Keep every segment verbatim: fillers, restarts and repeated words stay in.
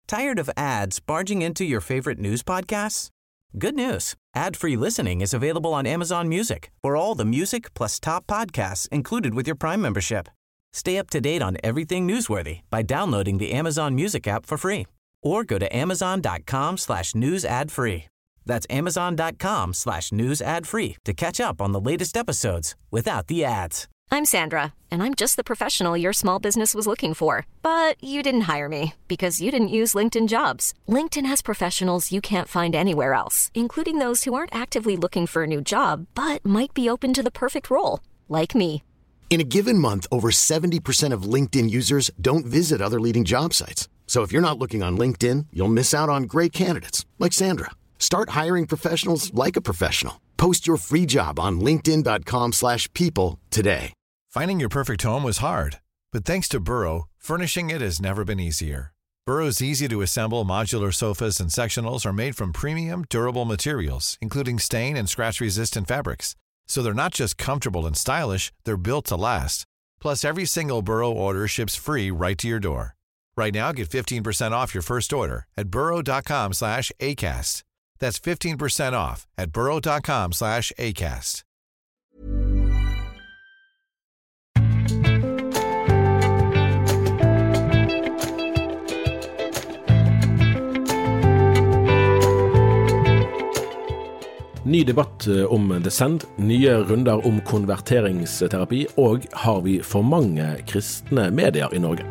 Tired of ads barging into your favorite news podcasts? Good news. Ad-free listening is available on Amazon Music for all the music plus top podcasts included with your Prime membership. Stay up to date on everything newsworthy by downloading the Amazon Music app for free or go to amazon.com slash news ad free. That's amazon.com slash news ad free to catch up on the latest episodes without the ads. I'm Sandra, and I'm just the professional your small business was looking for. But you didn't hire me because you didn't use LinkedIn Jobs. LinkedIn has professionals you can't find anywhere else, including those who aren't actively looking for a new job, but might be open to the perfect role, like me. In a given month, over seventy percent of LinkedIn users don't visit other leading job sites. So if you're not looking on LinkedIn, you'll miss out on great candidates, like Sandra. Start hiring professionals like a professional. Post your free job on linkedin.com slash people today. Finding your perfect home was hard, but thanks to Burrow, furnishing it has never been easier. Burrow's easy-to-assemble modular sofas and sectionals are made from premium, durable materials, including stain and scratch-resistant fabrics. So they're not just comfortable and stylish, they're built to last. Plus, every single Burrow order ships free right to your door. Right now, get fifteen percent off your first order at burrow.com slash ACAST. That's fifteen percent off at burrow.com slash ACAST. Ny debatt om Descend, nye runder om konverteringsterapi, og har vi for mange kristne medier i Norge?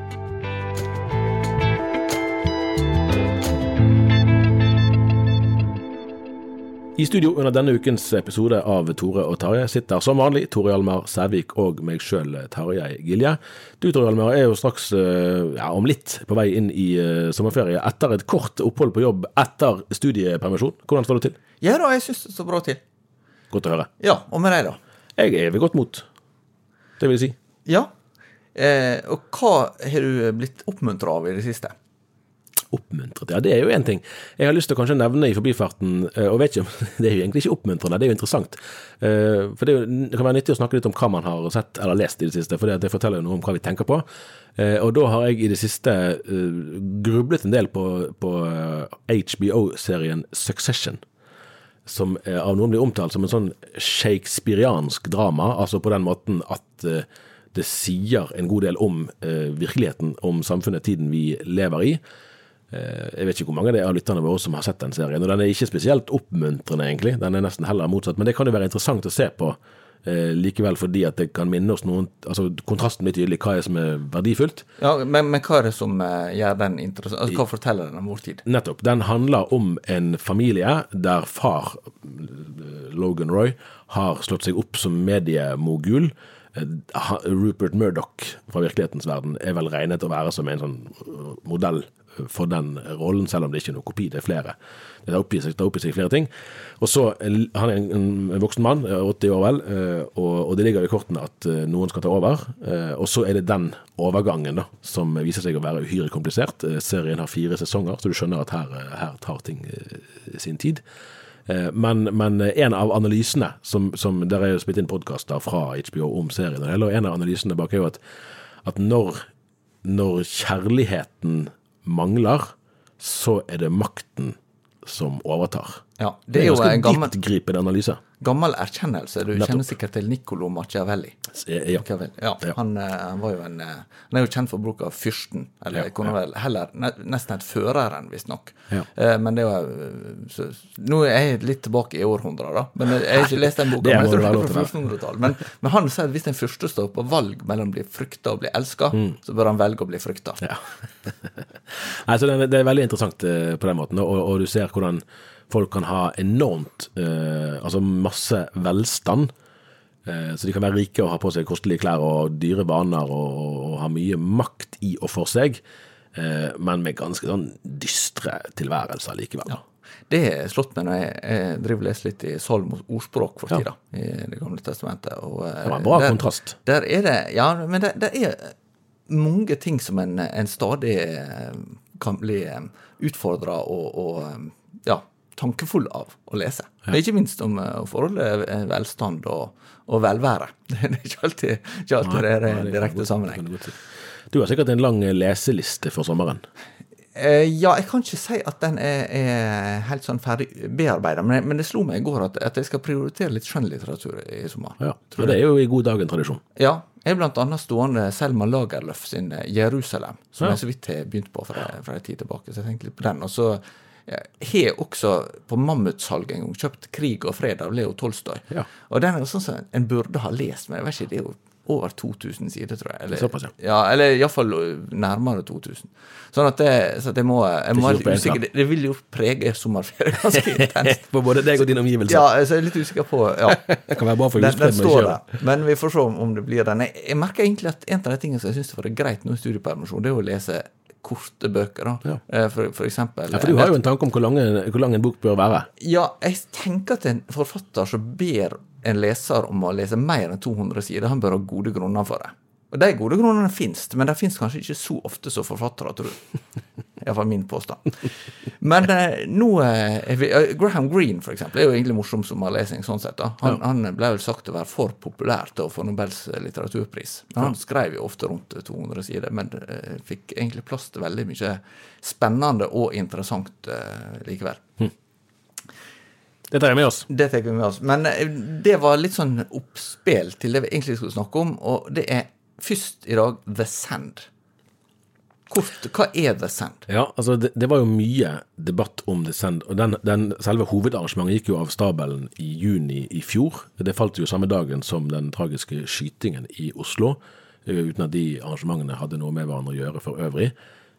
I studio under denne ukens episode av Tore og Tarjei sitter som vanlig Tore Hjalmar Sævik og meg selv, Tarjei Gilje. Du, Tore Hjalmar, er jo straks ja, om litt på vei inn i uh, sommerferie etter et kort opphold på jobb etter studiepermisjon. Hvordan står det til? Ja da, jeg synes det står bra til. Godt å høre. Ja, og med deg da? Jeg er ved godt mot, det vil jeg si. Ja, eh, og hva har du blitt oppmuntret av i det siste? Oppmuntret, ja, det er jo en ting. Jeg har lyst til å kanskje nevne i forbifarten, og vet ikke om det er jo egentlig ikke oppmuntrende, det er jo interessant. For det, er jo, det kan være nyttig å snakke litt om hva man har sett eller lest i det siste, for det forteller jo noe om hva vi tenker på. Og da har jeg i det siste grublet en del på, på H B O-serien Succession, som av noen blir omtalt som en sånn shakespeariansk drama, altså på den måten at det sier en god del om virkeligheten, om samfunnet, tiden vi lever i. Jeg vet ikke hvor mange det er av lytterne våre som har sett den serien, og den er ikke spesielt oppmuntrende egentlig, den er nesten heller motsatt, men det kan jo være interessant å se på eh, likevel fordi at det kan minne oss noen, altså kontrasten blir tydelig, hva er som er verdifullt. Ja, men, men hva er det som uh, gjør den interessant, altså, hva forteller den om vår tid? Nettopp, den handler om en familie der far, Logan Roy, har slått seg opp som mediemogul. Rupert Murdoch fra virkelighetens verden er vel regnet å være som en sånn modell for den rollen, selv om det ikke er noen kopi, det er flere. Det tar opp i seg, tar opp i seg flere ting. Og så, han er en, en voksen mann, åtti år vel, og, og det ligger i kortene at noen skal ta over, og så er det den overgangen da, som viser seg å være uhyre komplisert. Serien har fire sesonger, så du skjønner at her, her tar ting sin tid. Men, men en av analysene, som, som der er jo spilt inn podcaster fra H B O om serien, og en av analysene bak er jo at, at når, når kjærligheten mangler, så er det makten som overtar. Ja, det er, det er jo en gammel, dyptgripende analyse. Gammel erkjennelse. Du Nettopp. Kjenner sikkert til Niccolo Machiavelli. Ja. Machiavelli. Ja, ja. Han, han var jo en, han er jo kjent for bruk av fyrsten, eller ja, kunne vel heller, nesten et føreren, visst nok. Ja. Men det var, så, nå er jeg litt tilbake i århundret da, men jeg har ikke lest den boka, men jeg tror det er på fjortenhundretallet. Men, men han sier at hvis den første står på valg mellom å bli fryktet og bli elsket, mm. så bør han velge å bli fryktet. Ja. altså, det, det er veldig interessant på den måten, og, og du ser hvordan folk kan ha enormt, eh, altså masse velstand, eh, så de kan være rike og ha på seg kostelige klær og dyre vaner og, og ha mye makt i og for seg, eh, men med ganske sånn dystre tilværelser likevel. Ja, det er slått meg når jeg, jeg driver og leser litt i Salmos ordspråk for tida, ja. I det gamle testamentet. Og, det var en bra der, kontrast. Der er det, ja, men det, det er mange ting som en, en stadig kan bli utfordret og, og ja, tankefull av å lese. Ja. Ikke minst om uh, forholdet velstand og, og velvære. Det er ikke alltid, ikke alltid nei, det er en direkte sammenheng. Du har sikkert en lang leseliste for sommeren. Eh, ja, jeg kan ikke si at den er, er helt sånn ferdig bearbeidet, men, men det slo meg i går at, at jeg skal prioritere litt skjønnlitteratur i sommer. Ja, og det er jo i god dag en tradisjon. Ja, jeg er blant annet stående Selma Lagerlöf sin Jerusalem, som Ja. jeg så vidt har begynt på fra, fra en tid tilbake, så jeg tenkte litt på den. Og så ja, har jeg også på Mammutsalget en gang kjøpt Krig og fred av Leo Tolstoy. Ja. Og den er jo sånn som en burde ha lest, men jeg vet ikke, det er jo over to tusen sider, tror jeg. Eller, Såpass, ja. Ja, eller i hvert fall nærmere to tusen. Sånn at det, så at jeg må, jeg må Det er være ikke litt usikker. Det, det vil jo prege sommerferie ganske intenst. For både deg og din omgivelse. Ja, så jeg er litt usikker på, ja. Det kan være bra for Den, den husfred med står kjøret. der, men vi får se om det blir den. Jeg, jeg merker egentlig at en av de tingene som jeg synes det var greit nå i studiepermisjon, det er å lese korte bøker, da. Ja. Eh, For, for eksempel. Ja, for du har jo en tanke om hvor lang, hvor lang en bok bør være. Ja, jeg tenker at en forfatter som ber en leser om å lese mer enn to hundre sider, han bør ha gode grunner for det. Og de gode grunnene finnes, men de finnes kanskje ikke så ofte som forfattere, tror jeg. I hvert fall min påstand. Men eh, nå eh, er vi, eh, Graham Greene, for eksempel, er jo egentlig morsom sommerlesing, sånn sett. Da. Han, Ja. han ble vel sagt å være for populær til å få Nobels litteraturpris. Men han skrev jo ofte rundt to hundre sider, men eh, fikk egentlig plass til veldig mye spennende og interessant eh, likevel. Det tar jeg med oss. Det tar vi med oss. Men eh, det var litt sånn oppspill til det vi egentlig skulle snakke om, og det er først i dag The Sand. Kort, hva er The Sand? Ja, altså det, det var jo mye debatt om The Sand, og den, den selve hovedarrangementet gikk jo av stabelen i juni i fjor. Det falt jo samme dagen som den tragiske skytingen i Oslo, uten at de arrangementene hadde noe med hverandre å gjøre for øvrig.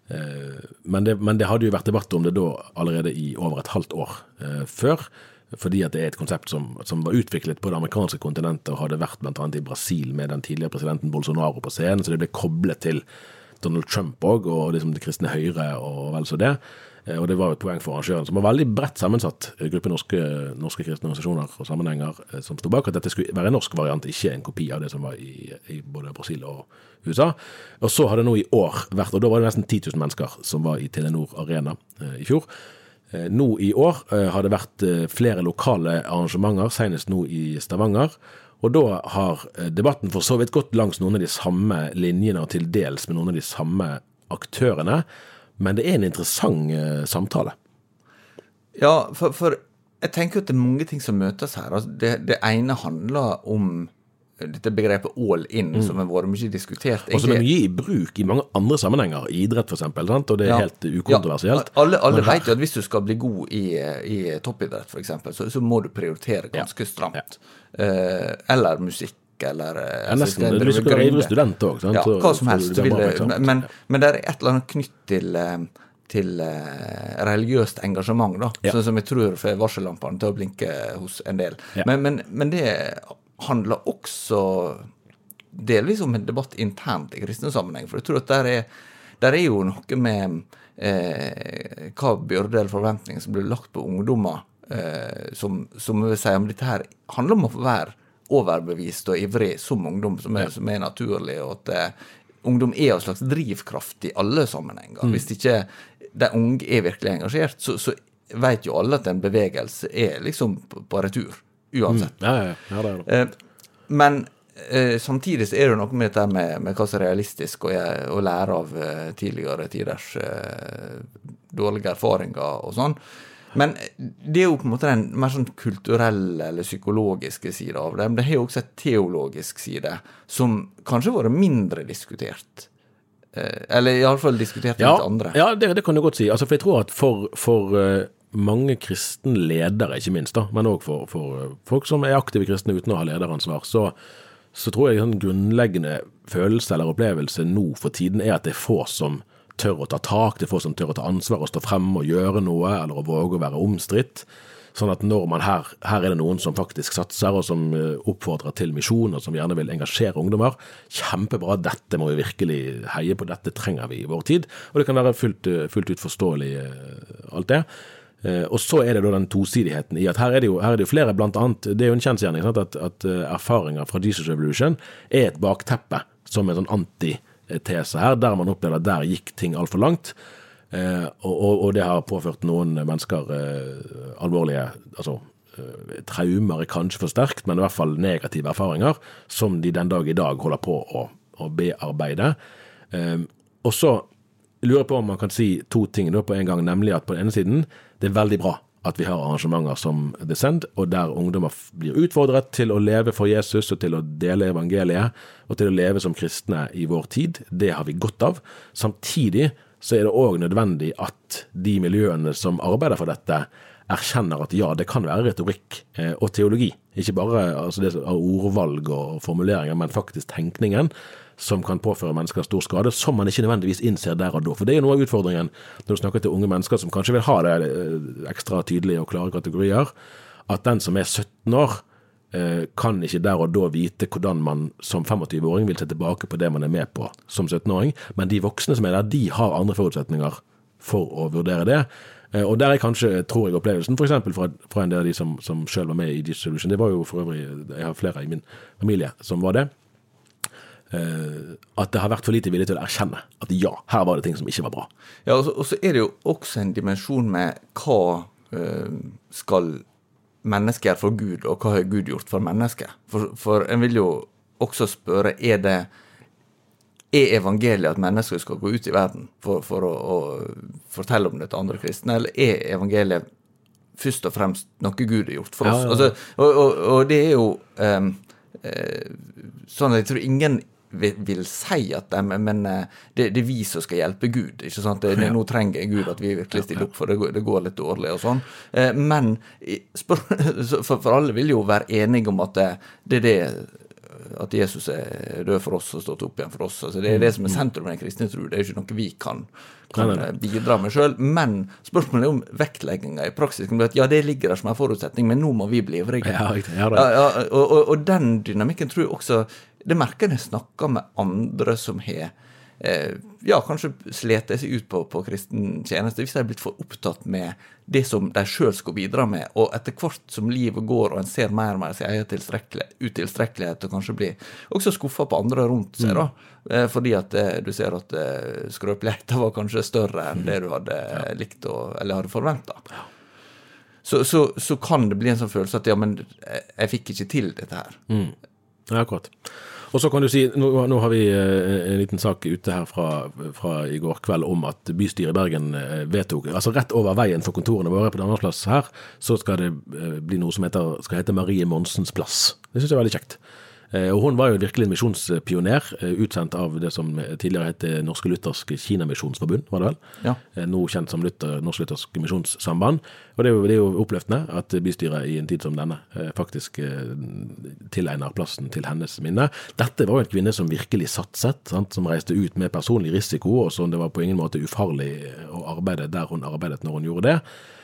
Men det, men det hadde jo vært debatt om det da allerede i over et halvt år eh, før, fordi at det er et konsept som, som var utviklet på det amerikanske kontinentet og hadde vært blant annet i Brasil med den tidligere presidenten Bolsonaro på scenen, så det ble koblet til Donald Trump også, og liksom det kristne høyre og vel så det. Og det var jo et poeng for arrangøren, som var veldig bredt sammensatt gruppe norske, norske kristne organisasjoner og sammenhenger som stod bak, at dette skulle være en norsk variant, ikke en kopi av det som var i, i både Brasil og U S A. Og så har det nå i år vært, og da var det nesten ti tusen mennesker som var i Telenor Arena eh, i fjor. Eh, nå i år eh, har det vært eh, flere lokale arrangementer, senest nå i Stavanger, og da har eh, debatten for så vidt gått langs noen av de samme linjene og til dels med noen av de samme aktørene, men det er en interessant eh, samtale. Ja, for, for jeg tenker at det er mange ting som møtes her. Altså det, det ene handler om dette begrepet all in, mm. som har vært mye diskutert. Og som er mye i bruk i mange andre sammenhenger, i idrett for eksempel, sant? Og det er Ja. helt ukontroversielt. Ja, alle alle Men her- vet jo at hvis du skal bli god i, i toppidrett, for eksempel, så, så må du prioritere ganske stramt. Eh, eller musikk, eller... eh, Ja, altså, nesten, skal jeg du drive skal være gründe? ivrig student også, sant? Ja, Så- hva som så helst. det er Vil, bare eksamen. men, men det er et eller annet knytt til, eh, til eh, religiøst engasjement, da. Ja. Sånn som jeg tror får varsellampene til å blinke hos en del. Ja. Men, men, men det handler også delvis om en debatt internt i kristne sammenheng, for jeg tror at der er, der er jo noe med eh, hva byrde eller forventninger som blir lagt på ungdommer, eh, som, som vil si om dette her handler om å få være overbevist og ivrig som ungdom, som er, som er naturlig, og at eh, ungdom er en slags drivkraft i alle sammenhenger. Mm. Hvis ikke de unge er virkelig engasjert, så, så vet jo alle at en bevegelse er liksom på, på retur, uansett. Ja, ja, ja, ja, det er det. Eh, men eh, samtidig så er det noe med dette med, med hva som er realistisk å, gjøre- å lære av eh, tidligere tiders eh, dårlige erfaringer og sånn. Men det er jo på en måte den mer sånn kulturelle eller psykologiske side av det. Men det har jo også et teologisk side som kanskje har vært mindre diskutert. Eh, eller i alle fall diskutert Ja, litt andre. ja det, det kan du godt si. Altså, for jeg tror at for, for uh, mange kristenledere, ikke minst, da, men også for, for uh, folk som er aktive kristne uten å ha lederansvar, så, så tror jeg en sånn grunnleggende følelse eller opplevelse nå for tiden er at det er få som tør å ta tak, det er få som tør å ta ansvar og stå frem og gjøre noe, eller å våge å være omstridt. Sånn at når man her, her er det noen som faktisk satser, og som uh, oppfordrer til misjon, og som gjerne vil engasjere ungdommer, kjempebra, dette må vi virkelig heie på, dette trenger vi i vår tid, og det kan være fullt, uh, fullt ut forståelig uh, alt det. Uh, og så er det da den tosidigheten i at her er det jo, her er det jo flere, blant annet, det er jo en kjensgjerning, sant, at, at uh, erfaringer fra Jesus Revolution er et bakteppe som en sånn anti-tese her, der man opplever at der gikk ting alt for langt, Eh, og, og, og det har påført noen mennesker eh, alvorlige altså, eh, traumer er kanskje for sterkt, men i hvert fall negative erfaringer som de den dag i dag holder på å, å bearbeide. Eh, og så lurer på om man kan si to ting da på en gang, nemlig at på den ene siden, det er veldig bra at vi har arrangementer som The Send, og der ungdommer blir utfordret til å leve for Jesus, og til å dele evangeliet, og til å leve som kristne i vår tid. Det har vi godt av. Samtidig så er det også nødvendig at de miljøene som arbeider for dette, erkjenner at ja, det kan være retorikk eh, og teologi. Ikke bare altså det av ordvalg og formuleringer, men faktisk tenkningen som kan påføre mennesker stor skade, som man ikke nødvendigvis innser der og da. For det er jo noe av utfordringen når du snakker til unge mennesker som kanskje vil ha det ekstra tydelige og klare kategorier, at den som er sytten år, eh, kan ikke der og da vite hvordan man som tjuefem-åring vil se tilbake på det man er med på som sytten-åring, men de voksne som er der, de har andre forutsetninger for å vurdere det. Eh, og der er kanskje, tror jeg, opplevelsen, for eksempel fra, fra en del av de som, som selv var med i Dissolution, det var jo for øvrig, jeg har flere i min familie som var det, Uh, at det har vært for lite vilje til å erkjenne at ja, her var det ting som ikke var bra. Ja, og så, og så er det jo også en dimensjon med hva uh, skal mennesker gjøre for Gud, og hva har Gud gjort for mennesker. For, for en vil jo også spørre, er det er evangeliet at mennesker skal gå ut i verden for, for å, å fortelle om det til andre kristne, eller er evangeliet først og fremst noe Gud har gjort for oss? Ja, ja, ja. Altså, og, og, og det er jo um, uh, sånn at jeg tror ingen vil, vil si at det, men det, det er vi som skal hjelpe Gud, ikke sant? Det, det, nå trenger Gud at vi virkelig stiller opp, for det går, det går litt dårlig og sånn. Eh, men spør, for, for alle vil jo være enige om at det, det er det at Jesus er død for oss og stått opp igjen for oss. Altså, det er det som er sentrum av den kristne tro. Det er ikke noe vi kan, kan bidra med selv. Men spørsmålet er om vektlegginga i praksis. Ja, det ligger der som en forutsetning, men nå må vi bli ivrige. Ja, ja, ja, ja, og, og, og den dynamikken tror jeg også, det merker jeg snakker med andre som har eh, ja, kanskje slete seg ut på, på kristen tjeneste, hvis de er blitt for opptatt med det som de selv skal bidra med, og etter hvert som livet går, og en ser mer og mer seg tilstrekkelig, utilstrekkelighet, og kanskje blir også skuffet på andre rundt seg, da, eh, fordi at eh, du ser at eh, skrøpeligheten var kanskje større enn det du hadde eh, likt, og, eller hadde forventet. Så, så, så kan det bli en sånn følelse at, ja, men jeg fikk ikke til dette her. Mm. Ja, akkurat. Og så kan du si, nå, nå har vi en liten sak ute her fra, fra i går kveld om at bystyret i Bergen vedtok, altså rett over veien for kontorene våre på Danmarksplass her, så skal det bli noe som heter, skal hete Marie Monsens plass. Det synes jeg er veldig kjekt. Og hun var jo virkelig en misjonspioner, utsendt av det som tidligere het Norske Lutherske Kina-misjonsforbund, var det vel? Ja. Nå kjent som Luther, Norsk Luthersk Misjonssamband. Og det er, jo, det er jo oppløftende at bystyret i en tid som denne faktisk tilegner plassen til hennes minne. Dette var jo en kvinne som virkelig satset, sant? Som reiste ut med personlig risiko, og som det var på ingen måte ufarlig å arbeide der hun arbeidet når hun gjorde det.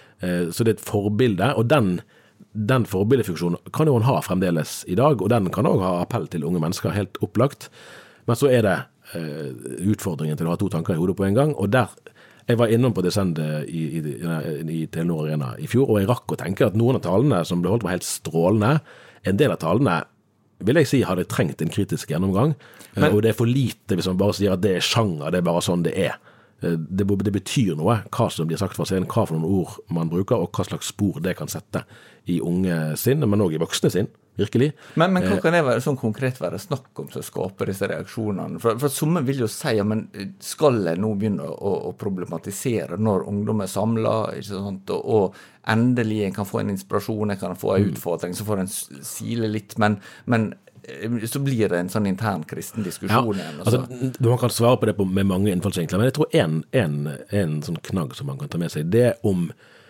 Så det er et forbilde, og den Den forbildefunksjonen kan jo hun ha fremdeles i dag, og den kan også ha appell til unge mennesker, helt opplagt. Men så er det eh, utfordringen til å ha to tanker i hodet på en gang, og der, jeg var innom på det sendet i, i, i, i Telenor Arena i fjor, og jeg rakk å tenke at noen av talene som ble holdt var helt strålende. En del av talene, vil jeg si, hadde trengt en kritisk gjennomgang, Men, og det er for lite hvis man bare sier at det er sjanger, det er bare sånn det er. Det, det betyr noe, hva som blir sagt fra scenen, hva for noen ord man bruker, og hva slags spor det kan sette i unge sin, men også i voksne sin, virkelig. Men, men hva kan det være, sånn konkret være snakk om som skaper disse reaksjonene? For, for somme vil jo si, ja, men skal jeg nå begynne å, å problematisere når ungdom er samlet, ikke sant, og, og endelig en kan få en inspirasjon, en kan få en utfordring, så får en sile litt, men, men så blir det en sånn intern kristen diskusjon ja, igjen. Altså, man kan svare på det på, med mange innfallsvinkler, men jeg tror en, en, en sånn knagg som man kan ta med seg, det er om,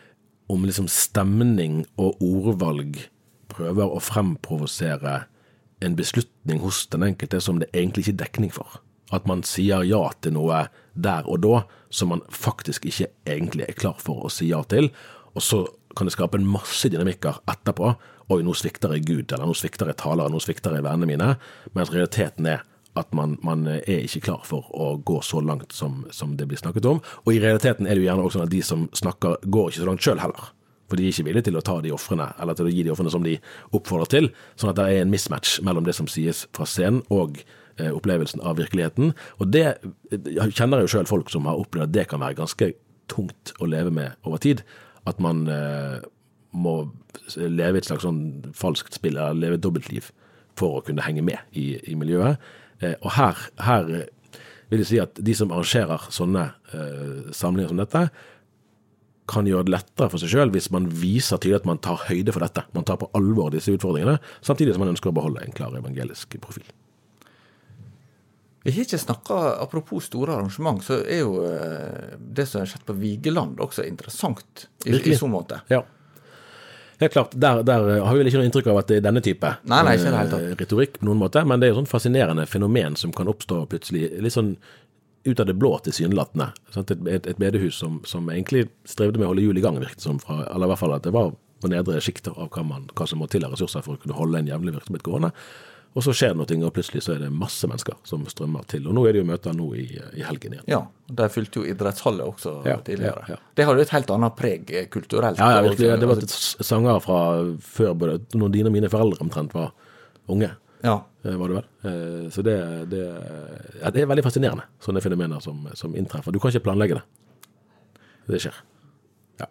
om liksom stemning og ordvalg prøver å fremprovosere en beslutning hos den enkelte som det egentlig ikke er dekning for. At man sier ja til noe der og da som man faktisk ikke egentlig er klar for å si ja til, og så kan det skape en masse dynamikker etterpå. Oi, nå svikter jeg Gud, eller nå svikter jeg talere, nå svikter jeg vennene mine, mens realiteten er at man, man er ikke klar for å gå så langt som, som det blir snakket om, og i realiteten er det jo gjerne også sånn at de som snakker går ikke så langt selv heller, for de er ikke villige til å ta de offrene, eller til å gi de offrene som de oppfordrer til, sånn at det er en mismatch mellom det som sies fra scenen og eh, opplevelsen av virkeligheten, og det jeg kjenner jo selv folk som har opplevd at det kan være ganske tungt å leve med over tid, at man eh, må leve et slags sånn falskt spill, eller leve et dobbeltliv for å kunne henge med i, i miljøet. Eh, og her, her, vil jeg si at de som arrangerer sånne uh, samlinger som dette, kan gjøre det lettere for seg selv hvis man viser tydelig at man tar høyde for dette. Man tar på alvor disse utfordringene, samtidig som man ønsker å beholde en klar evangelisk profil. Vi har ikke snakket, apropos store arrangement, så er jo det som har skjedd på Vigeland også interessant i, i så måte. Ja. Helt klart, der, der har vi vel ikke noe inntrykk av at det er denne type nei, nei, ikke det helt tatt. retorikk på noen måte, men det er jo sånn fascinerende fenomen som kan oppstå plutselig, litt sånn ut av det blå til synlattene. Et, et, et bedehus som, som egentlig strevde med å holde jul i gang, virket som fra, eller i hvert fall at det var på nedre skikter av hva, man, hva som må til av ressurser for å kunne holde en jævlig virksomhet gående. Og så skjer det noe, og plutselig så er det masse mennesker som strømmer til. Og nå er det jo møter nå i, i helgen igjen. Ja, de fylte jo idrettshallet også ja, tidligere. Ja, ja. Det hadde jo et helt annet preg kulturelt. Ja, ja virkelig. Det var et sanger fra før, både når dine og mine foreldre omtrent var unge. Ja. Var det vel. Så det, det, ja, det er veldig fascinerende, sånne fenomener som, som inntreffer. Du kan ikke planlegge det. Det skjer. Ja.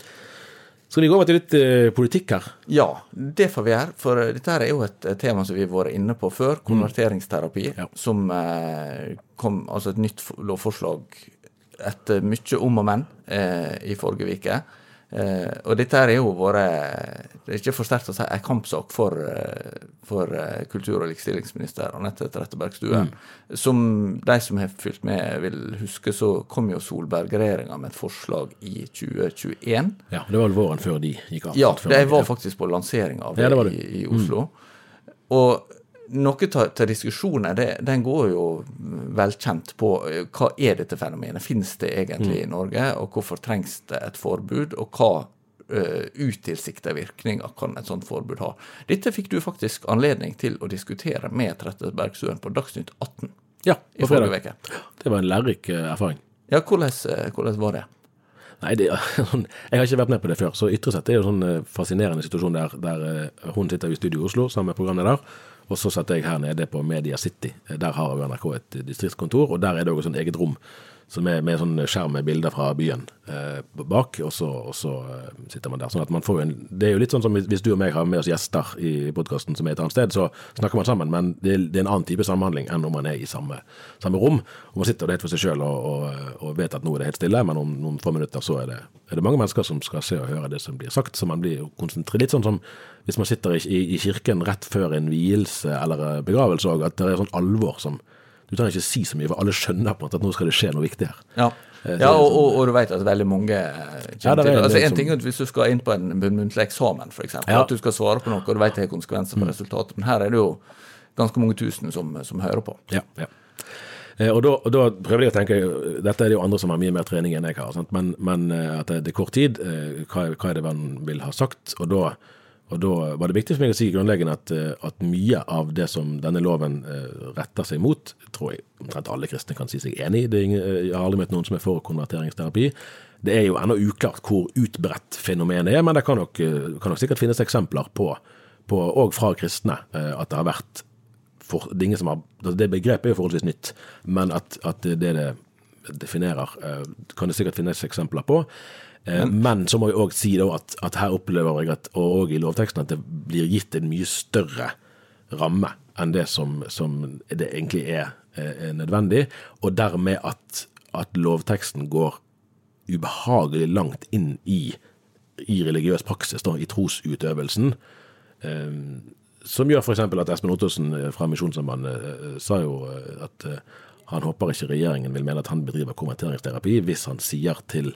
Skal vi gå over til litt uh, politikk her? Ja, det får vi gjøre, for dette er jo et tema som vi har vært inne på før, konverteringsterapi, mm. ja. som uh, kom, altså et nytt lovforslag etter mye om og men uh, i forrige vike. Uh, og dette er jo våre, det er ikke for sterkt å si, en kampsak for, uh, for uh, kultur- og likestillingsminister Anette Trettebergstuen. Mm. Som de som har fylt med vil huske, så kom jo Solberg-regjeringen med et forslag i tjue tjueen. Ja, det var vel våren før de gikk av. Ja, det var faktisk på lansering av det, ja, det, det. I, i Oslo. Mm. Og noe til diskusjoner, det, den går jo velkjent på hva er dette fenomenet, finnes det egentlig mm. i Norge, og hvorfor trengs det et forbud, og hva uh, utilsiktede virkninger kan et sånt forbud ha. Dette fikk du faktisk anledning til å diskutere med Trettebergstuen på Dagsnytt atten ja, i forrige veke. Det var en lærerik uh, erfaring. Ja, hvordan, uh, hvordan var det? Nei, det, jeg har ikke vært med på det før, så Ytresett er jo en sånn fascinerende situasjon der, der hun sitter i studio i Oslo sammen med programleder, og så satt jeg her nede på Media City. Der har N R K et distriktskontor, og der er det også et eget rom som er med sånn skjerm med bilder fra byen eh, bak, og så, og så eh, sitter man der. Sånn at man får en, det er jo litt sånn som hvis du og meg har med oss gjester i podcasten som er et annet sted, så snakker man sammen, men det er, det er en annen type samhandling enn om man er i samme, samme rom, og man sitter helt for seg selv og, og, og vet at nå er det helt stille, men om noen få minutter så er det, er det mange mennesker som skal se og høre det som blir sagt, så man blir jo konsentrert litt sånn som hvis man sitter i, i, i kirken rett før en vielse eller begravelse, og at det er sånn alvor som du trenger ikke si så mye, for alle skjønner på en måte at nå skal det skje noe viktig her. Ja, ja og, og, og du vet at veldig mange ja, til, altså en ting er at hvis du skal inn på en muntlig eksamen, for eksempel, ja. At du skal svare på noe, og du vet det har konsekvenser for resultatet, men her er det jo ganske mange tusen som, som hører på. Ja, ja. Og da, og da prøver jeg å tenke, dette er det jo andre som har mye mer trening enn jeg har, sant? Men, men at det er kort tid, hva, hva er det man vil ha sagt, og da Og da var det viktig for meg å si grunnleggende at, at mye av det som denne loven retter seg mot, tror jeg omtrent alle kristne kan si seg enig i. Det er ingen, jeg har aldri møtt noen som er for konverteringsterapi. Det er jo ennå uklart hvor utbredt fenomenet er, men det kan nok, kan nok sikkert finnes eksempler på, på og fra kristne, at det har vært, for, det, som har, det begrepet er jo forholdsvis nytt, men at, at det det definerer, kan det sikkert finnes eksempler på. Men, men så må jeg også si da at, at her opplever jeg at, og også i lovteksten, at det blir gitt en mye større ramme enn det som, som det egentlig er, er nødvendig, og dermed at, at lovteksten går ubehagelig langt inn i, i religiøs praksis, da, i trosutøvelsen, eh, som gjør for eksempel at Espen Ottosen fra Misjonssambandet eh, sa jo at eh, han håper ikke regjeringen vil mene at han bedriver konverteringsterapi hvis han sier til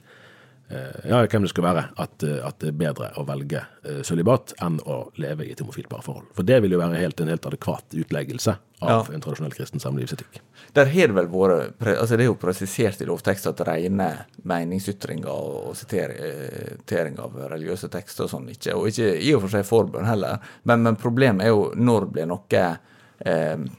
ja, hvem det skal være, at, at det er bedre å velge uh, sølibat enn å leve i et homofilt parforhold. For det vil jo være helt, en helt adekvat utleggelse av ja. En tradisjonell kristen samlivsetikk. Der har det vel vært, altså det er jo presisert i lovtekst at rene meningsytringer og sitering av religiøse tekster og sånn, ikke, og ikke i og for seg forbønn heller, men, men problemet er jo når blir noe eh,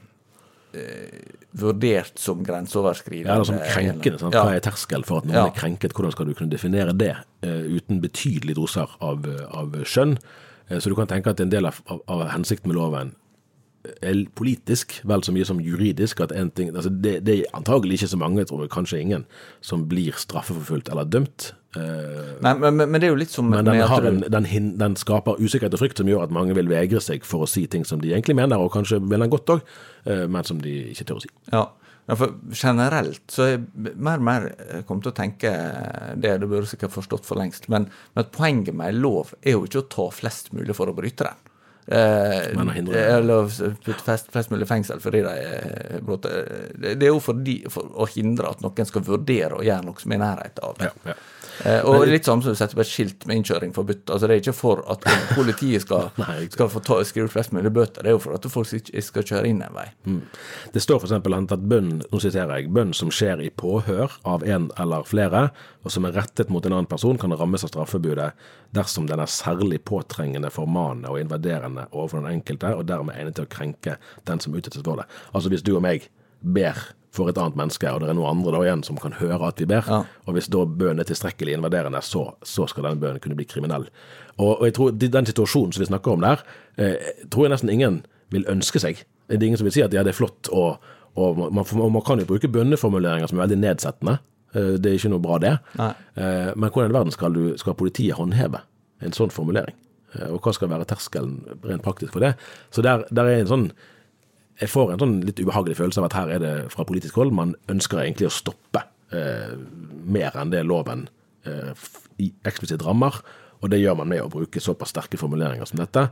eh, vurdert som grenseoverskridende. Ja, det er som krenkende, sant? Ja. Hva er terskel for at noen ja. Er krenket? Hvordan skal du kunne definere det uh, uten betydelige doser av, av skjønn? Uh, så du kan tenke at en del av, av, av hensikten med loven er politisk, vel så mye som juridisk, at en ting, altså det, det er antagelig ikke så mange, tror jeg, kanskje ingen, som blir straffeforfulgt eller dømt. Uh, Nei, men, men det er jo litt som... Men den, har en, den, hin, den skaper usikkerhet og frykt som gjør at mange vil vegre seg for å si ting som de egentlig mener, og kanskje vil den godt også, uh, men som de ikke tør å si. Ja, Ja, for generelt så er jeg mer og mer kommet til å tenke det, det burde sikkert forstått for lengst, men, men at poenget med en lov er jo ikke å ta flest mulig for å bryte den. Eh, eller putte flest, flest mulig fengsel fordi de er brått. Det er jo fordi, for å hindre at noen skal vurdere å gjøre noe som er nærhet av det. Ja, ja. Eh, og litt samme som du setter på et skilt med innkjøring forbudt. Altså det er ikke for at politiet skal, skal få ta, skrive ut flest mulig bøter, det er jo for at folk ikke skal kjøre inn en vei. Mm. Det står for eksempel at bønn, nå siterer jeg, bønn som skjer i påhør av en eller flere, og som er rettet mot en annen person, kan rammes av straffebudet dersom den er særlig påtrengende, formanende og invaderende overfor den enkelte, og dermed egnet til å krenke den som utsettes for det. Altså hvis du og meg ber for et annet menneske, og det er noen andre da igjen som kan høre at vi ber, ja. Og hvis da bønnen er tilstrekkelig invaderende, så, så skal den bønnen kunne bli kriminell. Og, og jeg tror den situasjonen som vi snakker om der, eh, tror jeg nesten ingen vil ønske seg. Det er ingen som vil si at ja, det er flott, og, og man, man kan jo bruke bønneformuleringer som er veldig nedsettende. Eh, det er ikke noe bra det. Eh, men hvordan i verden skal, du, skal politiet håndheve en sånn formulering? Eh, og hva skal være terskelen rent praktisk for det? Så der, der er en sånn jeg får en sånn litt ubehagelig følelse av at her er det fra politisk hold, man ønsker egentlig å stoppe eh, mer enn det loven eh, i eksplisitt rammer, og det gjør man med å bruke såpass sterke formuleringer som dette,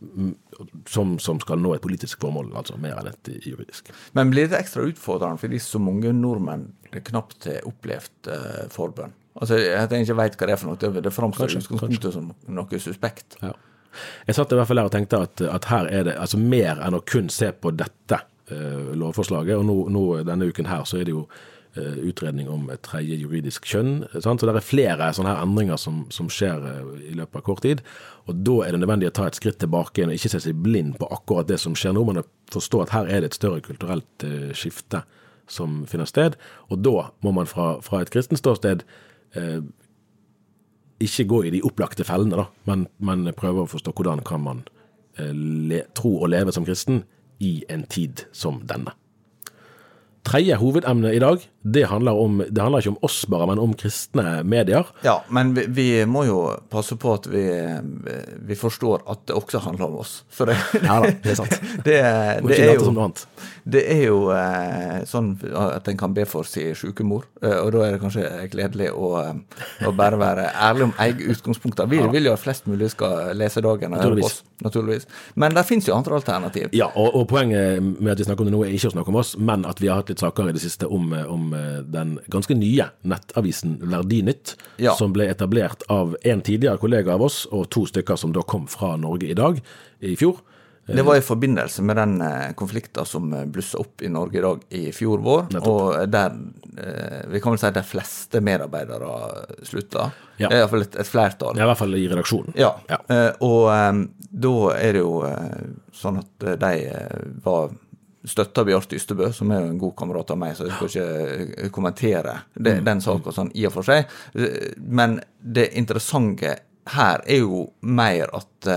som, som skal nå et politisk formål, altså mer enn et juridisk. Men blir det ekstra utfordrende fordi så mange nordmenn knapt har opplevd eh, forbønn? Altså, jeg ikke vet hva det er for noe, det framstår utgangspunktet som noe suspekt. Ja. Jeg satt i hvert fall der og tenkte at, at her er det altså mer enn å kun se på dette uh, lovforslaget, og nå, nå denne uken her så er det jo uh, utredning om et tredje juridisk kjønn, sant? Så det er flere sånne her endringer som, som skjer uh, i løpet av kort tid, og da er det nødvendig å ta et skritt tilbake og ikke se seg blind på akkurat det som skjer nå, men å forstå at her er det et større kulturelt uh, skifte som finner sted, og da må man fra, fra et kristent ståsted uh, ikke gå i de opplagte fellene, da, men, men prøve å forstå hvordan kan man eh, le, tro og leve som kristen i en tid som denne. Tredje hovedemne i dag, det handler, om, det handler ikke om oss bare, men om kristne medier. Ja, men vi, vi må jo passe på at vi, vi forstår at det også handler om oss. For det, ja da, det er sant. Det, det, er jo, det er jo eh, sånn at en kan be for sin sykemor, eh, og da er det kanskje gledelig å, å bare være ærlig om egen utgangspunkter. Vi ja. vil jo at flest mulig skal lese dagen og høre på oss, naturligvis. Men der finnes jo andre alternativ. Ja, og, og poenget med at vi snakker om det nå er ikke å snakke om oss, men at vi har hatt litt saker i det siste om, om den ganske nye nettavisen Verdinytt, ja. som ble etablert av en tidligere kollega av oss, og to stykker som da kom fra Norge i dag, i fjor. Det var i forbindelse med den konflikten som blusset opp i Norge i dag i fjor vår, Nettopp. Og der, vi kan vel si at de fleste medarbeidere sluttet, ja. I hvert fall et, et flertall. Ja, i hvert fall i redaksjonen. Ja, ja. Og um, da er det jo sånn at de var støtter Bjørn Ystebø, som er jo en god kamerat av meg, så jeg skal ikke kommentere det, den saken sånn i og for seg. Men det interessante her er jo mer at,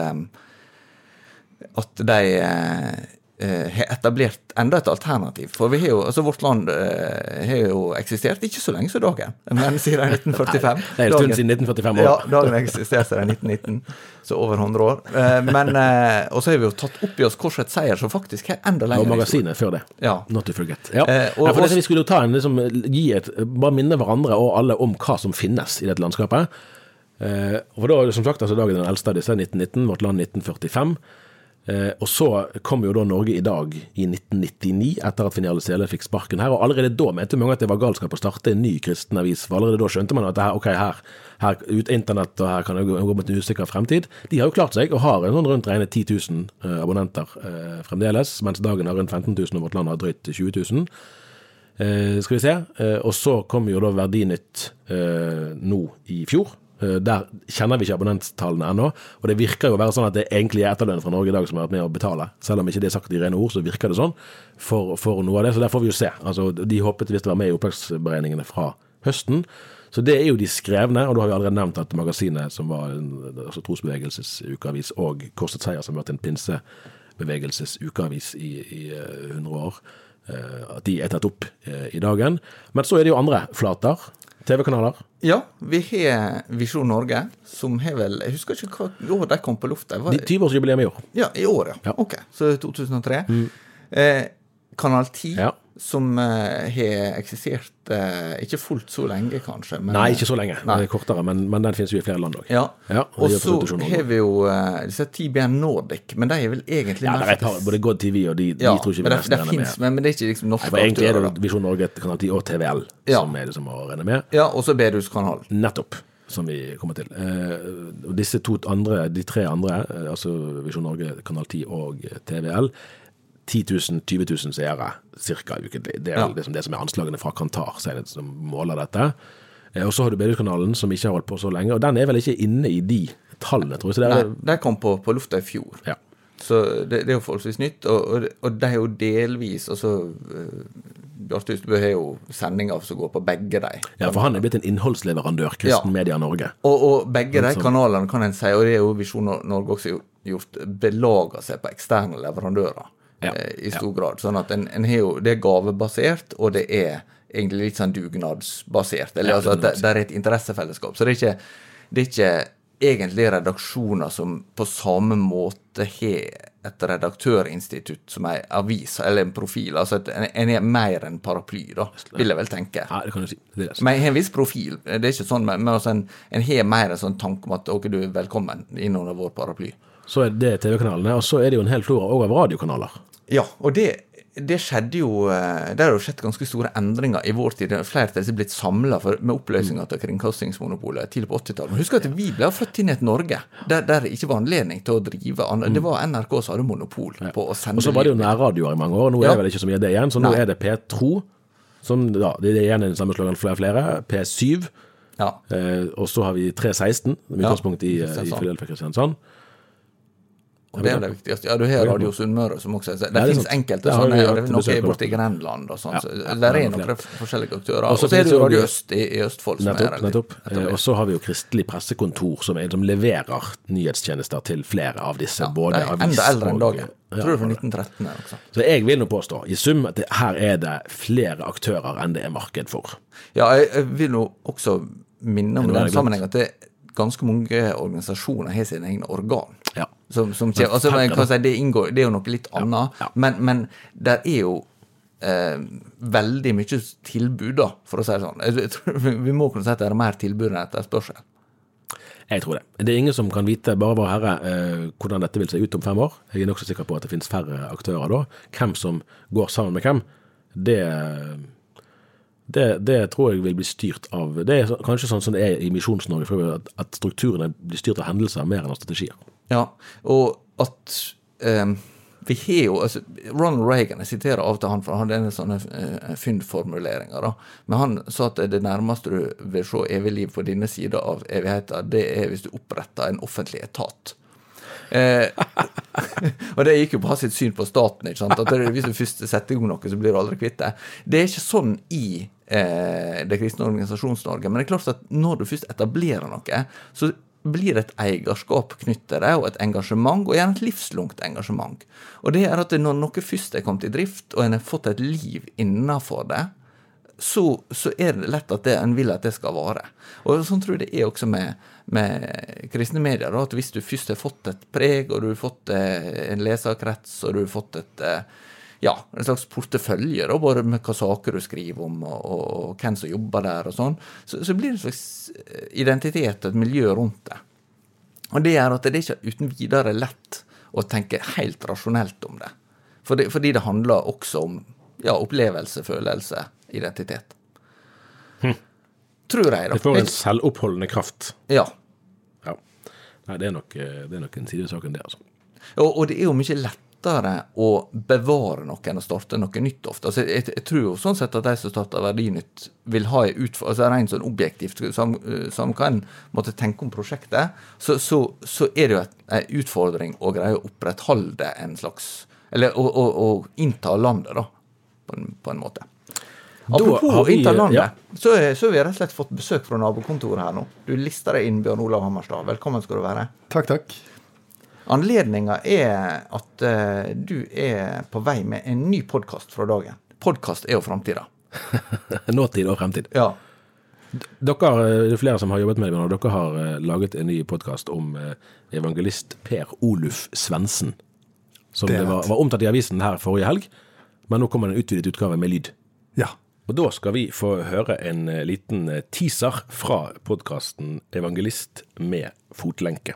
at de har etablert enda et alternativ. For vi har jo, altså vårt land har jo eksistert ikke så lenge så dagen, men siden nitten førtifem. Det er en stund siden nitten førtifem år. Ja, dagen eksisterte siden nitten nitten, så over hundre år. Men, og så har vi jo tatt opp i oss korset seier, så faktisk har enda lenger. Og magasinet før det. Ja. Not to forget. Ja, eh, og, ja for det vi skulle jo ta en, liksom, gi et, bare minne hverandre og alle om hva som finnes i dette landskapet. Eh, og for da, som sagt, altså dagen den eldste av disse, nitten nitten, vårt land nitten førtifem. Eh, og så kom jo da Norge i dag i nitten nittini, etter at Finiale Sele fikk sparken her, og allerede da mente mange at det var galskap å starte en ny kristen avis, for allerede da skjønte man at det her, ok, her, her ut internett, og her kan det gå mot en usikker fremtid. De har jo klart seg, og har en sånn rundt regnet ti tusen eh, abonnenter eh, fremdeles, mens dagen har rundt femten tusen, og vårt land har drøyt tjue tusen. Eh, skal vi se, eh, og så kom jo da Verdinytt eh, nå i fjor. Der kjenner vi ikke abonnenttallene ennå, og det virker jo å være sånn at det egentlig er etterlønn fra Norge i dag som har vært med å betale. Selv om ikke det er sagt i rene ord, så virker det sånn for, for noe av det, så der får vi jo se. Altså, de håpet visst å være med i opplagsberegningene fra høsten, så det er jo de skrevne, og da har vi allerede nevnt at magasinet som var en altså, trosbevegelsesukeavis og Korsets Seier som har vært en pinsebevegelsesukeavis i, i uh, hundre år, uh, at de er tatt opp uh, i dagen. Men så er det jo andre flater, T V-kanaler? Ja, vi har Visjon Norge, som har vel, jeg husker ikke hva år de kom på lufta. tyve-årsjubileum i år. Ja, i år, ja. ja. Ok, så to tusen og tre. Mm. Eh, Kanal ti, ja. som uh, har eksistert uh, ikke fullt så lenge, kanskje. Men, nei, ikke så lenge. Nei. Det er kortere, men, men den finnes jo i flere land også. Ja, ja og, og så har vi jo uh, disse T B N Nordic, men de er vel egentlig... Ja, det er et par, både God T V og de, ja, de tror ikke vi nesten renner med. Men, men det er ikke liksom norske aktører. Egentlig er det da. Visjon Norge, Kanal ti og T V L ja. Som er det som må renne med. Ja, og så Bedehuskanalen. Nettopp, som vi kommer til. Uh, og disse to andre, de tre andre, uh, altså Visjon Norge, Kanal ti og T V L, ti tusen, tjue tusen seere, cirka ukentlig. Det er ja. det, som, det som er anslagene fra Kantar, så er det som måler dette. Eh, og så har du Bedehuskanalen, som ikke har holdt på så lenge, og den er vel ikke inne i de tallene, tror jeg. Så det er, Nei, den kom på, på lufta i fjor. Ja. Så det, det er jo forholdsvis nytt, og, og, og det er jo delvis, altså, uh, Bjarte Ystebø har jo sendinger som går på begge de. Ja, for han er blitt en innholdsleverandør, Kristen ja. Media Norge. Og, og begge de kanalene, kan en si, og det er jo Visjon Norge også gjort, belager seg på eksterne leverandører. Ja, i stor ja. grad, sånn at en, en har jo, det er gavebasert, og det er egentlig litt sånn dugnadsbasert, eller ja, altså at det, det er et interessefellesskap, så det er ikke, det er ikke egentlig redaksjoner som på samme måte har et redaktørinstitutt som er avis, eller en profil, altså at en, en er mer enn paraply da, vil jeg vel tenke. Ja, det kan du si. Det er det. Men jeg har en viss profil, det er ikke sånn, men altså en, en har mer en sånn tanke om at ok, du er velkommen innunder vår paraply. Så er det T V-kanalene, og så er det jo en hel flora også av radiokanaler. Ja, og det, det skjedde jo, det har jo skjedd ganske store endringer i vår tid. Flere til er blitt samlet for, med oppløsninger til kringkastingsmonopolet tidlig på åttitallet. Men husk at vi ble født inn i et Norge, der, der det ikke var anledning til å drive. Det var N R K som hadde monopol på å sende. Og så var det jo nærradioer i mange år, nå ja. Er vel ikke så mye det igjen, så nå Nei. Er det P to, som da, det er igjen en sammenslåing av flere flere, P syv, ja. eh, og så har vi tre seksten, med utgangspunkt i, ja, i Philadelphia Kristiansand. Og det er det viktigste. Ja, du har Radio Sunnmøre som også er... Det, det finnes sant. Enkelte sånne, og det er noe borte i Grenland og sånn. Ja, så ja, der er noen forskjellige aktører. Og så er det jo Radio Øst i, i Østfold som nettopp, er... Nettopp. Og så har vi jo Kristelig Pressekontor som, er, som leverer nyhetstjenester til flere av disse, ja, både avis og... Enda eldre enn dagen. Jeg tror det er fra nitten tretten her også. Så jeg vil nå påstå, i sum, at det, her er det flere aktører enn det er marked for. Ja, jeg, jeg vil nå også minne om den sammenhengen at det ganske mange organisasjoner har sine egne organ. Ja. Som, som, altså, man kan si, det, inngår, det er jo noe litt annet, ja, ja. Men, men der er jo eh, veldig mye tilbud da, for å si det sånn. Jeg tror, vi må kunne si at det er mer tilbud enn etter spørsmål. Jeg tror det. Det er ingen som kan vite, bare vår herre, eh, hvordan dette vil se ut om fem år. Jeg er nok så sikker på at det finnes færre aktører da. Hvem som går sammen med hvem, det... Det, det tror jeg vil bli styrt av, det er kanskje sånn som det er i Misjons-Norge, at, at strukturene blir styrt av hendelser mer enn av strategier. Ja, og at um, vi har jo, altså, Ronald Reagan, jeg siterer av til han, for han hadde en sånne uh, fyndformuleringer da, men han sa at det nærmeste du vil se evig liv på denne siden av evigheten, det er hvis du oppretter en offentlig etat. Eh, og det gikk jo på å ha sitt syn på staten, ikke sant? At det, hvis du først setter i gang noe, så blir du aldri kvitt det. Det er ikke sånn i eh, det kristne organisasjons-Norge, men det er klart at når du først etablerer noe, så blir det et eierskap knyttet til det, og et engasjement, og gjerne et livslangt engasjement. Og det er at når noe først er kommet i drift, og en har fått et liv innenfor det, så, så er det lett at det, en vil at det skal vare. Og sånn tror jeg det er også med, med kristne medier, da, at hvis du først har fått et preg, og du har fått eh, en leserkrets, og du har fått et, eh, ja, en slags portefølje, da, både med hva saker du skriver om, og, og, og hvem som jobber der, og sånn, så, så blir det en slags identitet og et miljø rundt det. Og det er at det er ikke uten videre lett å tenke helt rasjonelt om det. Fordi, fordi det handler også om ja, opplevelse, følelse, identitet. Hm. Tror jeg da. Det får en selvoppholdende kraft. Ja. Ja. Nei, det er nok, det er nok en sidesak enn det, altså. Og, og det er jo mye lettere å bevare noe enn å starte noe nytt ofte. Altså, jeg, jeg tror jo sånn sett at de som starter Verdinytt vil ha en utfordring, altså rent sånn objektivt, som, som kan måtte tenke om prosjektet, så, så, så er det jo en utfordring å greie å opprettholde en slags, eller å, å, å innta landet da, på en, på en måte. Apropos innta landet, ja. så, så har vi rett og slett fått besøk fra nabokontoret her nå. Du lister deg inn, Bjørn Olav Hammerstad. Velkommen skal du være. Takk, takk. Anledningen er at uh, du er på vei med en ny podcast fra dagen. Podcast er jo fremtiden. Nåtid og fremtid. Ja. Dere, det er flere som har jobbet med det, men dere har uh, laget en ny podcast om uh, evangelist Per Oluf Svendsen, som det var, var omtatt i avisen her forrige helg. men nå kommer en utvidet utgave med lyd. Ja. Og da skal vi få høre en liten teaser fra podcasten Evangelist med fotlenke.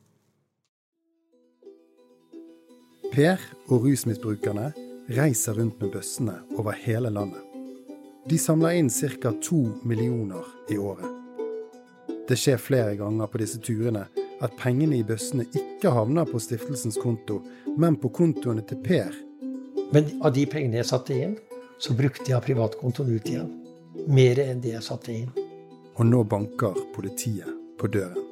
Per og rusmisbrukerne reiser rundt med bøssene over hele landet. De samler inn cirka to millioner i året. Det skjer flere ganger på disse turene at pengene i bøssene ikke havner på stiftelsens konto, men på kontoene til Per. Men av de pengene jeg satte inn, så brukte jeg privatkontoen ut igjen. Mer enn det jeg satte inn. Og nå banker politiet på døren.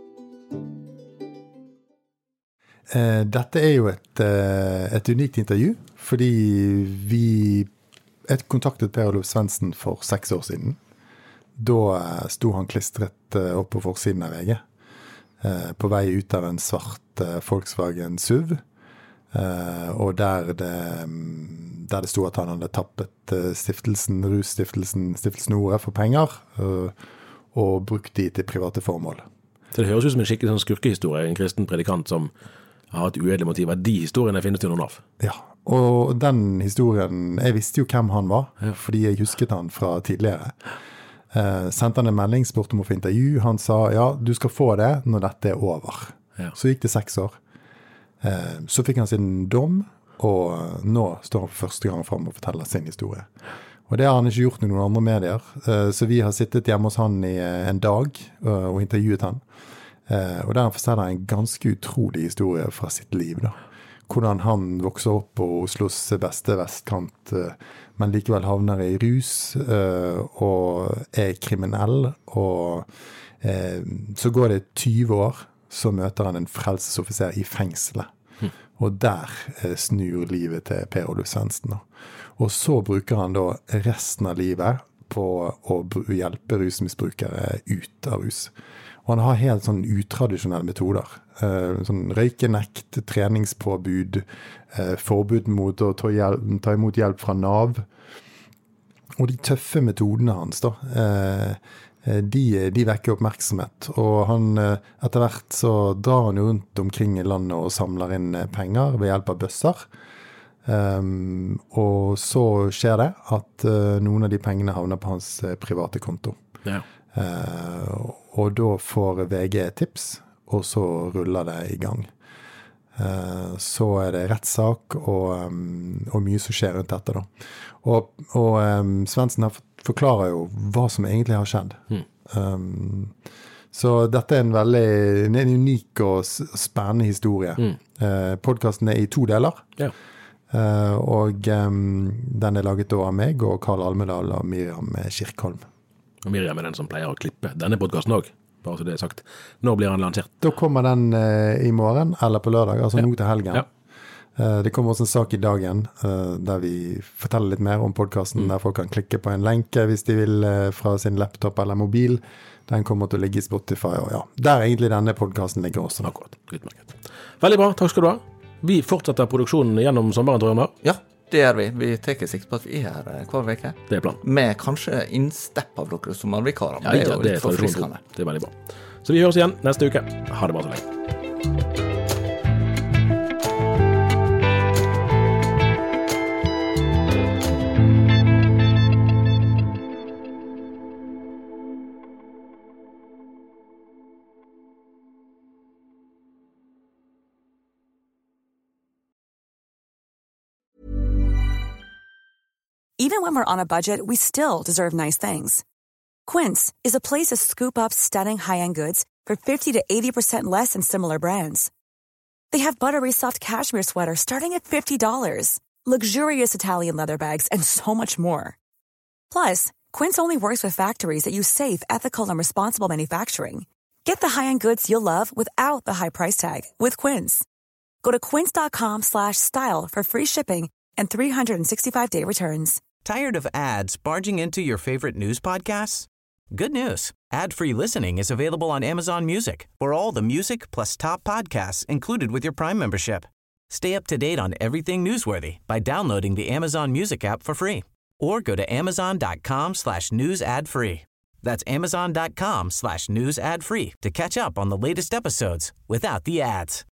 Eh, dette er jo et, eh, et unikt intervju, fordi vi jeg kontaktet Per Olof Svendsen for seks år siden. Da eh, sto han klistret eh, opp på forsiden av V G, eh, på vei ut av en svart eh, Volkswagen S U V, eh, og der det, der det stod at han hadde tappet eh, stiftelsen, russtiftelsen, stiftelsen Ordet for penger, eh, og brukt de til private formål. Så det høres ut som en skikkelig sånn skurkehistorie, en kristen predikant som har et uedelig motiv. De historiene finnes det noen av. Ja, og den historien, jeg visste jo hvem han var, fordi jeg husket han fra tidligere. Eh, sendte han en melding, spurte om å få intervju. Han sa, ja, du skal få det når dette er over. Ja. Så gikk det seks år. Eh, så fikk han sin dom, og nå står han for første gang frem og forteller sin historie. Og det har han ikke gjort i noen andre medier, eh, så vi har sittet hjemme hos han i en dag uh, og intervjuet han. Eh, og der han forteller en ganske utrolig historie fra sitt liv da. Hvordan han vokser opp på Oslos beste vestkant, eh, men likevel havner i rus eh, og er kriminell. Og eh, så går det tyve år, så møter han en frelsesoffiser i fengselet. Mm. Og der eh, snur livet til Per Olof Svendsen. Og så bruker han da resten av livet på å hjelpe rusmisbrukere ut av rus. Og han har helt sånn utradisjonelle metoder. Eh, sånn røykenekt, treningspåbud, eh, forbud mot å ta, hjelp, ta imot hjelp fra Nav. Og de tøffe metodene hans da, eh, de, de vekker oppmerksomhet. Og han, eh, etter hvert så drar han jo rundt omkring i landet og samler inn penger ved hjelp av bøsser. Um, og så skjer det at uh, noen av de pengene havner på hans uh, private konto. Ja. Uh, og da får V G tips, og så ruller det i gang. Uh, så er det rettssak og, um, og mye som skjer rundt dette da. Og, og um, Svendsen forklarer jo hva som egentlig har skjedd. Mm. Um, så dette er en veldig en unik og spennende historie. Mm. Uh, podcasten er i to deler. Ja. Uh, og um, den er laget av meg og Karl Almedal og Miriam Kirkholm. Og Miriam er den som pleier å klippe denne podcasten også, bare så det er sagt. Når blir den lansert? Da kommer den uh, i morgen, eller på lørdag, altså ja. Nå til helgen. Ja. Uh, det kommer også en sak i dagen, uh, der vi forteller litt mer om podcasten, mm. der folk kan klikke på en lenke hvis de vil uh, fra sin laptop eller mobil. Den kommer til å ligge i Spotify, og ja, der egentlig denne podcasten ligger også. Akkurat, utmerket. Veldig bra, takk skal du ha. Vi fortsetter produksjonen gjennom sommeren, tror jeg. Ja, det gjør vi. Vi tar sikt på at vi er her hver veke. Det er planen. Med kanskje innstepp av dere sommervikarer. Ja, det er jo litt forfriskende. Det er veldig bra. Så vi høres igjen neste uke. Ha det bare så lenge. Even when we're on a budget, we still deserve nice things. Quince is a place to scoop up stunning high-end goods for fifty to eighty percent less than similar brands. They have buttery soft cashmere sweaters starting at fifty dollars, luxurious Italian leather bags, and so much more. Plus, Quince only works with factories that use safe, ethical, and responsible manufacturing. Get the high-end goods you'll love without the high price tag with Quince. Go to quince.com slash style for free shipping and three sixty-five day returns. Tired of ads barging into your favorite news podcasts? Good news. Ad-free listening is available on Amazon Music for all the music plus top podcasts included with your Prime membership. Stay up to date on everything newsworthy by downloading the Amazon Music app for free or go to amazon.com slash news ad free. That's amazon.com slash news ad free to catch up on the latest episodes without the ads.